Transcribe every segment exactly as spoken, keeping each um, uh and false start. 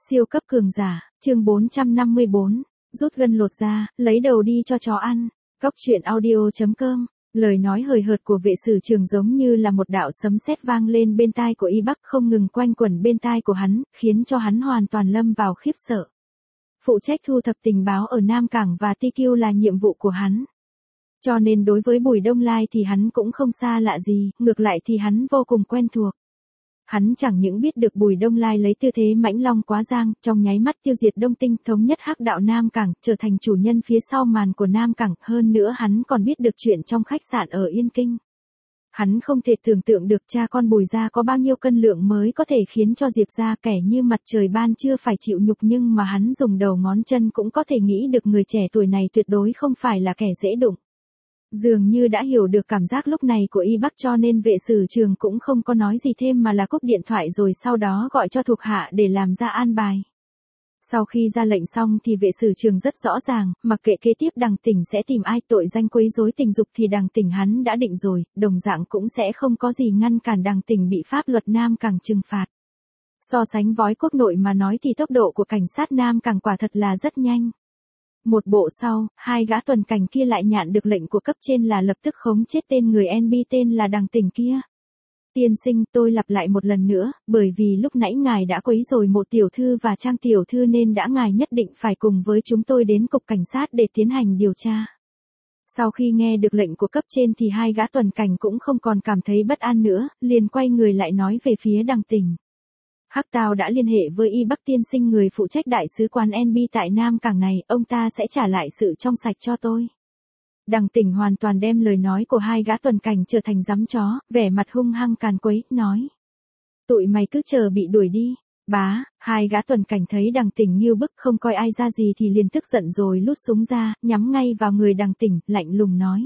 Siêu cấp cường giả, chương bốn trăm năm mươi bốn, rút gân lột da, lấy đầu đi cho chó ăn. Cốc truyện audio chấm com. Lời nói hời hợt của vệ sử trường giống như là một đạo sấm sét vang lên bên tai của Y Bắc, không ngừng quanh quẩn bên tai của hắn, khiến cho hắn hoàn toàn lâm vào khiếp sợ. Phụ trách thu thập tình báo ở Nam Cảng và Ti Kiu là nhiệm vụ của hắn. Cho nên đối với Bùi Đông Lai thì hắn cũng không xa lạ gì, ngược lại thì hắn vô cùng quen thuộc. Hắn chẳng những biết được Bùi Đông Lai lấy tư thế mãnh long quá giang, trong nháy mắt tiêu diệt Đông Tinh, thống nhất hắc đạo Nam Cảng, trở thành chủ nhân phía sau màn của Nam Cảng, hơn nữa hắn còn biết được chuyện trong khách sạn ở Yên Kinh. Hắn không thể tưởng tượng được cha con Bùi gia có bao nhiêu cân lượng mới có thể khiến cho Diệp gia kẻ như mặt trời ban trưa phải chịu nhục, nhưng mà hắn dùng đầu ngón chân cũng có thể nghĩ được người trẻ tuổi này tuyệt đối không phải là kẻ dễ đụng. Dường như đã hiểu được cảm giác lúc này của Y Bắc, cho nên vệ sử trường cũng không có nói gì thêm mà là cúp điện thoại rồi sau đó gọi cho thuộc hạ để làm ra an bài. Sau khi ra lệnh xong thì vệ sử trường rất rõ ràng, mặc kệ kế tiếp Đằng Tỉnh sẽ tìm ai tội danh quấy rối tình dục thì Đằng Tỉnh hắn đã định rồi, đồng dạng cũng sẽ không có gì ngăn cản Đằng Tỉnh bị pháp luật Nam Cảng trừng phạt. So sánh với quốc nội mà nói thì tốc độ của cảnh sát Nam Cảng quả thật là rất nhanh. Một bộ sau, hai gã tuần cảnh kia lại nhận được lệnh của cấp trên là lập tức khống chết tên người en bê tên là Đằng Tỉnh kia. Tiên sinh, tôi lặp lại một lần nữa, bởi vì lúc nãy ngài đã quấy rối một tiểu thư và Trang tiểu thư nên đã ngài nhất định phải cùng với chúng tôi đến cục cảnh sát để tiến hành điều tra. Sau khi nghe được lệnh của cấp trên thì hai gã tuần cảnh cũng không còn cảm thấy bất an nữa, liền quay người lại nói về phía Đằng Tỉnh. Hắc Tao đã liên hệ với Y Bắc tiên sinh, người phụ trách đại sứ quán en bê tại Nam Cảng này, ông ta sẽ trả lại sự trong sạch cho tôi. Đằng Tỉnh hoàn toàn đem lời nói của hai gã tuần cảnh trở thành giấm chó, vẻ mặt hung hăng càn quấy, nói. Tụi mày cứ chờ bị đuổi đi. Bá, hai gã tuần cảnh thấy Đằng Tỉnh nghiêu bức không coi ai ra gì thì liền tức giận rồi lút súng ra, nhắm ngay vào người Đằng Tỉnh, lạnh lùng nói.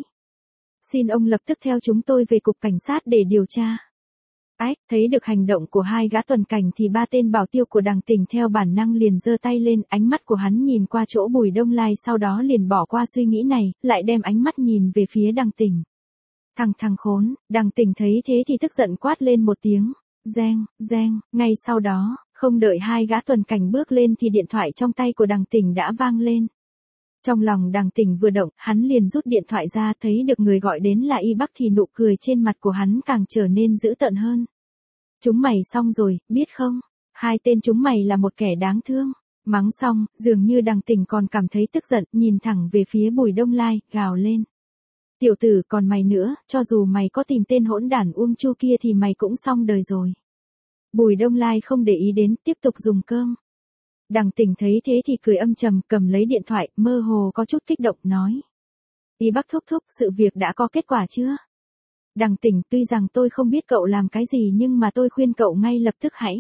Xin ông lập tức theo chúng tôi về cục cảnh sát để điều tra. Ách, thấy được hành động của hai gã tuần cảnh thì ba tên bảo tiêu của Đằng Tỉnh theo bản năng liền giơ tay lên, ánh mắt của hắn nhìn qua chỗ Bùi Đông Lai, sau đó liền bỏ qua suy nghĩ này, lại đem ánh mắt nhìn về phía Đằng Tỉnh. Thằng thằng khốn, Đằng Tỉnh thấy thế thì tức giận quát lên một tiếng, reng, reng, ngay sau đó, không đợi hai gã tuần cảnh bước lên thì điện thoại trong tay của Đằng Tỉnh đã vang lên. Trong lòng Đằng Tỉnh vừa động, hắn liền rút điện thoại ra, thấy được người gọi đến là Y Bắc thì nụ cười trên mặt của hắn càng trở nên dữ tợn hơn. Chúng mày xong rồi, biết không? Hai tên chúng mày là một kẻ đáng thương. Mắng xong, dường như Đằng Tỉnh còn cảm thấy tức giận, nhìn thẳng về phía Bùi Đông Lai, gào lên. Tiểu tử, còn mày nữa, cho dù mày có tìm tên hỗn đản Uông Chu kia thì mày cũng xong đời rồi. Bùi Đông Lai không để ý đến, tiếp tục dùng cơm. Đằng Tỉnh thấy thế thì cười âm trầm, cầm lấy điện thoại, mơ hồ có chút kích động, nói. Y Bắc thúc thúc, sự việc đã có kết quả chưa? Đằng Tỉnh, tuy rằng tôi không biết cậu làm cái gì nhưng mà tôi khuyên cậu ngay lập tức hãy.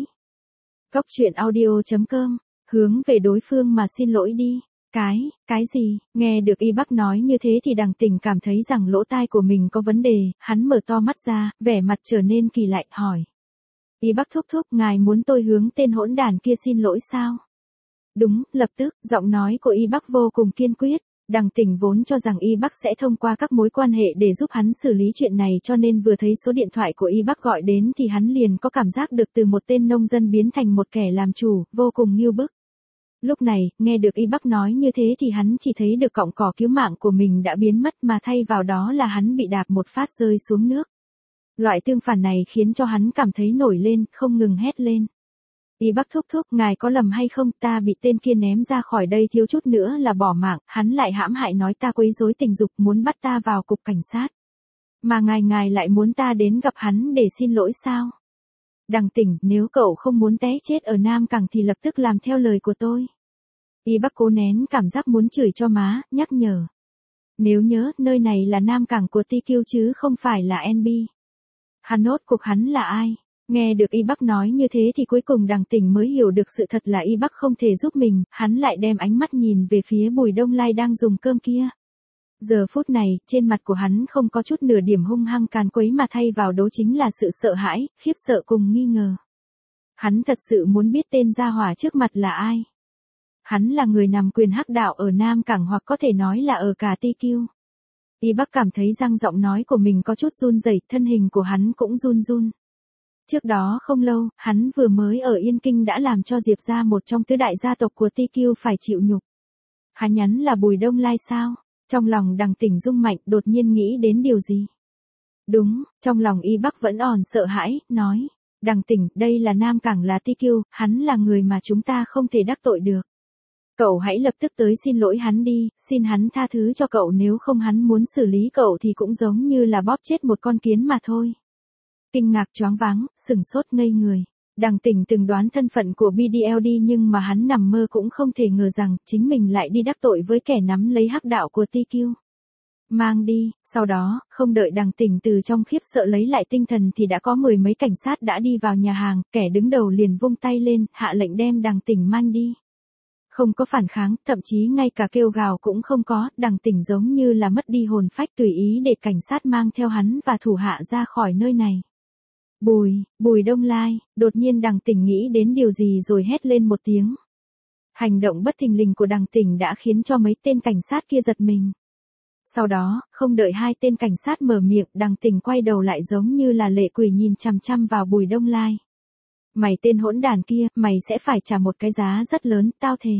Cốc truyện audio chấm com, hướng về đối phương mà xin lỗi đi. Cái, cái gì? Nghe được Y Bắc nói như thế thì Đằng Tỉnh cảm thấy rằng lỗ tai của mình có vấn đề, hắn mở to mắt ra, vẻ mặt trở nên kỳ lạ, hỏi. Y Bắc thúc thúc, ngài muốn tôi hướng tên hỗn đản kia xin lỗi sao? Đúng, lập tức, giọng nói của Y Bắc vô cùng kiên quyết. Đằng Tỉnh vốn cho rằng Y Bắc sẽ thông qua các mối quan hệ để giúp hắn xử lý chuyện này, cho nên vừa thấy số điện thoại của Y Bắc gọi đến thì hắn liền có cảm giác được từ một tên nông dân biến thành một kẻ làm chủ, vô cùng nghiêu bức. Lúc này, nghe được Y Bắc nói như thế thì hắn chỉ thấy được cọng cỏ cứu mạng của mình đã biến mất, mà thay vào đó là hắn bị đạp một phát rơi xuống nước. Loại tương phản này khiến cho hắn cảm thấy nổi lên, không ngừng hét lên. Y Bắc thúc thúc, ngài có lầm hay không, ta bị tên kia ném ra khỏi đây thiếu chút nữa là bỏ mạng, hắn lại hãm hại nói ta quấy rối tình dục, muốn bắt ta vào cục cảnh sát. Mà ngài ngài lại muốn ta đến gặp hắn để xin lỗi sao? Đằng Tỉnh, nếu cậu không muốn té chết ở Nam Cảng thì lập tức làm theo lời của tôi. Y Bắc cố nén cảm giác muốn chửi cho má, nhắc nhở. Nếu nhớ, nơi này là Nam Cảng của Ti Kiu chứ không phải là en bê. Hắn nốt cuộc hắn là ai? Nghe được Y Bắc nói như thế thì cuối cùng Đằng Tỉnh mới hiểu được sự thật là Y Bắc không thể giúp mình, hắn lại đem ánh mắt nhìn về phía Bùi Đông Lai đang dùng cơm kia. Giờ phút này, trên mặt của hắn không có chút nửa điểm hung hăng càn quấy mà thay vào đó chính là sự sợ hãi, khiếp sợ cùng nghi ngờ. Hắn thật sự muốn biết tên gia hỏa trước mặt là ai. Hắn là người nắm quyền hắc đạo ở Nam Cảng, hoặc có thể nói là ở cả Ti Kiu. Y Bắc cảm thấy răng giọng nói của mình có chút run rẩy, thân hình của hắn cũng run run. Trước đó không lâu, hắn vừa mới ở Yên Kinh đã làm cho Diệp gia một trong tứ đại gia tộc của Ti Kiu phải chịu nhục. Hắn nhắn là Bùi Đông Lai sao? Trong lòng Đằng Tỉnh rung mạnh, đột nhiên nghĩ đến điều gì? Đúng, trong lòng Y Bắc vẫn còn sợ hãi, nói. Đằng Tỉnh, đây là Nam Cảng là Ti Kiu, hắn là người mà chúng ta không thể đắc tội được. Cậu hãy lập tức tới xin lỗi hắn đi, xin hắn tha thứ cho cậu, nếu không hắn muốn xử lý cậu thì cũng giống như là bóp chết một con kiến mà thôi. Kinh ngạc choáng váng, sửng sốt ngây người. Đằng Tỉnh từng đoán thân phận của bê đê lờ đê nhưng mà hắn nằm mơ cũng không thể ngờ rằng chính mình lại đi đắc tội với kẻ nắm lấy hắc đạo của Ti Kiu. Mang đi, sau đó, không đợi Đằng Tỉnh từ trong khiếp sợ lấy lại tinh thần thì đã có mười mấy cảnh sát đã đi vào nhà hàng, kẻ đứng đầu liền vung tay lên, hạ lệnh đem Đằng Tỉnh mang đi. Không có phản kháng, thậm chí ngay cả kêu gào cũng không có, Đằng Tỉnh giống như là mất đi hồn phách, tùy ý để cảnh sát mang theo hắn và thủ hạ ra khỏi nơi này. Bùi, Bùi Đông Lai, đột nhiên Đằng Tỉnh nghĩ đến điều gì rồi hét lên một tiếng. Hành động bất thình lình của Đằng Tỉnh đã khiến cho mấy tên cảnh sát kia giật mình. Sau đó, không đợi hai tên cảnh sát mở miệng, Đằng Tỉnh quay đầu lại giống như là lệ quỷ nhìn chằm chằm vào Bùi Đông Lai. Mày tên hỗn đản kia, mày sẽ phải trả một cái giá rất lớn, tao thề.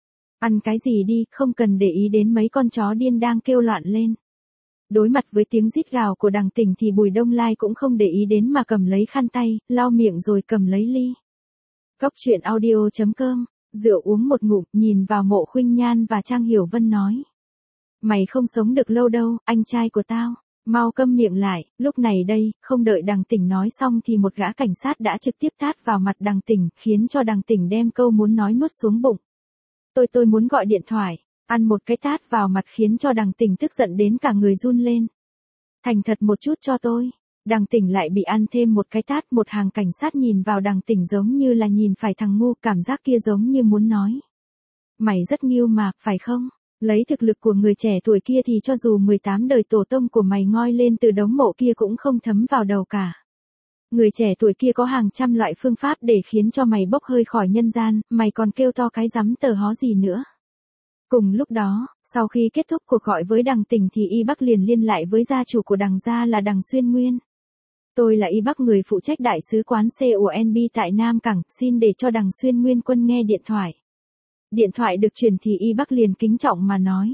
Ăn cái gì đi, không cần để ý đến mấy con chó điên đang kêu loạn lên. Đối mặt với tiếng rít gào của Đằng Tỉnh thì Bùi Đông Lai cũng không để ý đến mà cầm lấy khăn tay, lau miệng rồi cầm lấy ly. Cốc truyện audio chấm com, rượu uống một ngụm, nhìn vào Mộ Khuynh Nhan và Trang Hiểu Vân nói. Mày không sống được lâu đâu, anh trai của tao. Mau câm miệng lại, lúc này đây, không đợi Đằng Tỉnh nói xong thì một gã cảnh sát đã trực tiếp tát vào mặt Đằng Tỉnh, khiến cho Đằng Tỉnh đem câu muốn nói nuốt xuống bụng. Tôi tôi muốn gọi điện thoại, ăn một cái tát vào mặt khiến cho Đằng Tỉnh tức giận đến cả người run lên. Thành thật một chút cho tôi. Đằng Tỉnh lại bị ăn thêm một cái tát, một hàng cảnh sát nhìn vào Đằng Tỉnh giống như là nhìn phải thằng ngu, cảm giác kia giống như muốn nói. Mày rất nghiêu mà, phải không? Lấy thực lực của người trẻ tuổi kia thì cho dù mười tám đời tổ tông của mày ngoi lên từ đống mộ kia cũng không thấm vào đầu cả. Người trẻ tuổi kia có hàng trăm loại phương pháp để khiến cho mày bốc hơi khỏi nhân gian, mày còn kêu to cái rắm tờ hó gì nữa. Cùng lúc đó, sau khi kết thúc cuộc gọi với Đằng Tỉnh thì Y Bắc liền liên lại với gia chủ của Đằng gia là Đằng Xuyên Nguyên. Tôi là Y Bắc, người phụ trách đại sứ quán xê u en bê tại Nam Cảng, xin để cho Đằng Xuyên Nguyên Quân nghe điện thoại. Điện thoại được truyền thì Y Bắc liền kính trọng mà nói.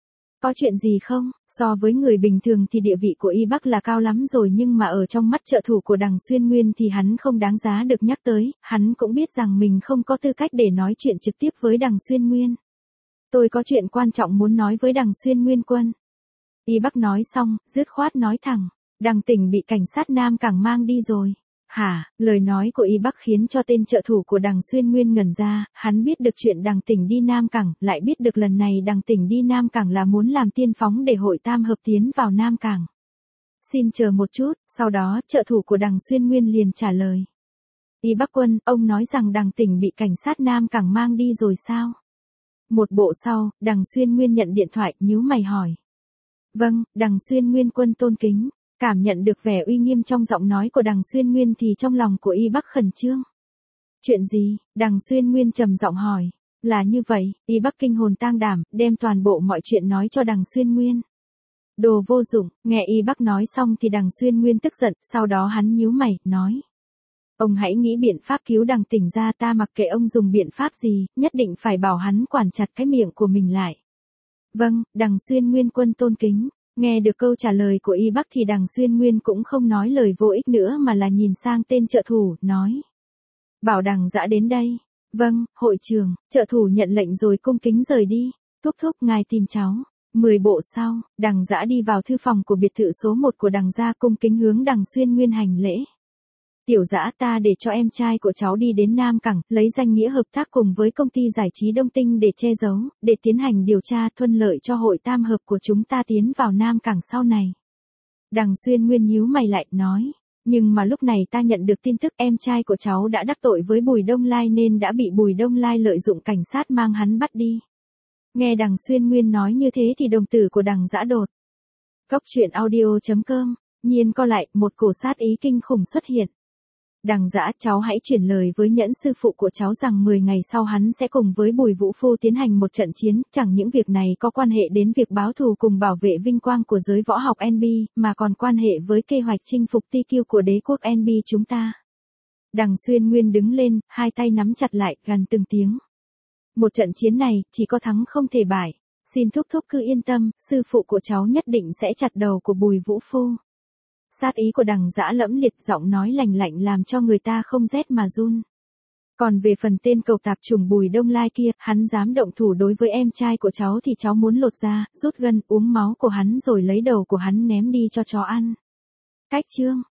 Có chuyện gì không? So với người bình thường thì địa vị của Y Bắc là cao lắm rồi, nhưng mà ở trong mắt trợ thủ của Đằng Xuyên Nguyên thì hắn không đáng giá được nhắc tới, hắn cũng biết rằng mình không có tư cách để nói chuyện trực tiếp với Đằng Xuyên Nguyên. Tôi có chuyện quan trọng muốn nói với Đằng Xuyên Nguyên Quân. Y Bắc nói xong, dứt khoát nói thẳng, Đằng Tỉnh bị cảnh sát Nam Cảng mang đi rồi. Hả? Lời nói của Y Bắc khiến cho tên trợ thủ của Đằng Xuyên Nguyên ngẩn ra, hắn biết được chuyện Đằng Tỉnh đi Nam Cảng, lại biết được lần này Đằng Tỉnh đi Nam Cảng là muốn làm tiên phóng để hội tam hợp tiến vào Nam Cảng. Xin chờ một chút, sau đó trợ thủ của Đằng Xuyên Nguyên liền trả lời. Y Bắc Quân, ông nói rằng Đằng Tỉnh bị cảnh sát Nam Cảng mang đi rồi sao? Một bộ sau, Đằng Xuyên Nguyên nhận điện thoại, nhíu mày hỏi. Vâng, Đằng Xuyên Nguyên Quân tôn kính. Cảm nhận được vẻ uy nghiêm trong giọng nói của Đằng Xuyên Nguyên thì trong lòng của Y Bắc khẩn trương. Chuyện gì? Đằng Xuyên Nguyên trầm giọng hỏi. Là như vậy, Y Bắc kinh hồn tang đảm, đem toàn bộ mọi chuyện nói cho Đằng Xuyên Nguyên. Đồ vô dụng, nghe Y Bắc nói xong thì Đằng Xuyên Nguyên tức giận, sau đó hắn nhíu mày, nói. Ông hãy nghĩ biện pháp cứu Đằng Tỉnh ra, ta mặc kệ ông dùng biện pháp gì, nhất định phải bảo hắn quản chặt cái miệng của mình lại. Vâng, Đằng Xuyên Nguyên Quân tôn kính. Nghe được câu trả lời của Y Bắc thì Đằng Xuyên Nguyên cũng không nói lời vô ích nữa mà là nhìn sang tên trợ thủ, nói. Bảo Đằng Dã đến đây. Vâng, hội trưởng, trợ thủ nhận lệnh rồi cung kính rời đi. Thúc thúc, ngài tìm cháu. Mười bộ sau, Đằng Dã đi vào thư phòng của biệt thự số một của Đằng gia, cung kính hướng Đằng Xuyên Nguyên hành lễ. Tiểu Dã, ta để cho em trai của cháu đi đến Nam Cảng, lấy danh nghĩa hợp tác cùng với công ty giải trí Đông Tinh để che giấu, để tiến hành điều tra thuận lợi cho hội tam hợp của chúng ta tiến vào Nam Cảng sau này. Đằng Xuyên Nguyên nhíu mày lại, nói. Nhưng mà lúc này ta nhận được tin tức em trai của cháu đã đắc tội với Bùi Đông Lai nên đã bị Bùi Đông Lai lợi dụng cảnh sát mang hắn bắt đi. Nghe Đằng Xuyên Nguyên nói như thế thì đồng tử của Đằng Dã đột. Cốc truyện audio chấm com, nhiên co lại, một cổ sát ý kinh khủng xuất hiện. Đằng Dã, cháu hãy chuyển lời với Nhẫn sư phụ của cháu rằng mười ngày sau hắn sẽ cùng với Bùi Vũ Phu tiến hành một trận chiến, chẳng những việc này có quan hệ đến việc báo thù cùng bảo vệ vinh quang của giới võ học en bê, mà còn quan hệ với kế hoạch chinh phục Ti Kiu của đế quốc en bê chúng ta. Đằng Xuyên Nguyên đứng lên, hai tay nắm chặt lại, gằn từng tiếng. Một trận chiến này, chỉ có thắng không thể bại. Xin thúc thúc cứ yên tâm, sư phụ của cháu nhất định sẽ chặt đầu của Bùi Vũ Phu. Sát ý của Đằng Dã lẫm liệt, giọng nói lạnh lạnh làm cho người ta không rét mà run. Còn về phần tên cẩu tạp chủng Bùi Đông Lai kia, hắn dám động thủ đối với em trai của cháu thì cháu muốn lột da, rút gân, uống máu của hắn rồi lấy đầu của hắn ném đi cho chó ăn. Cách chương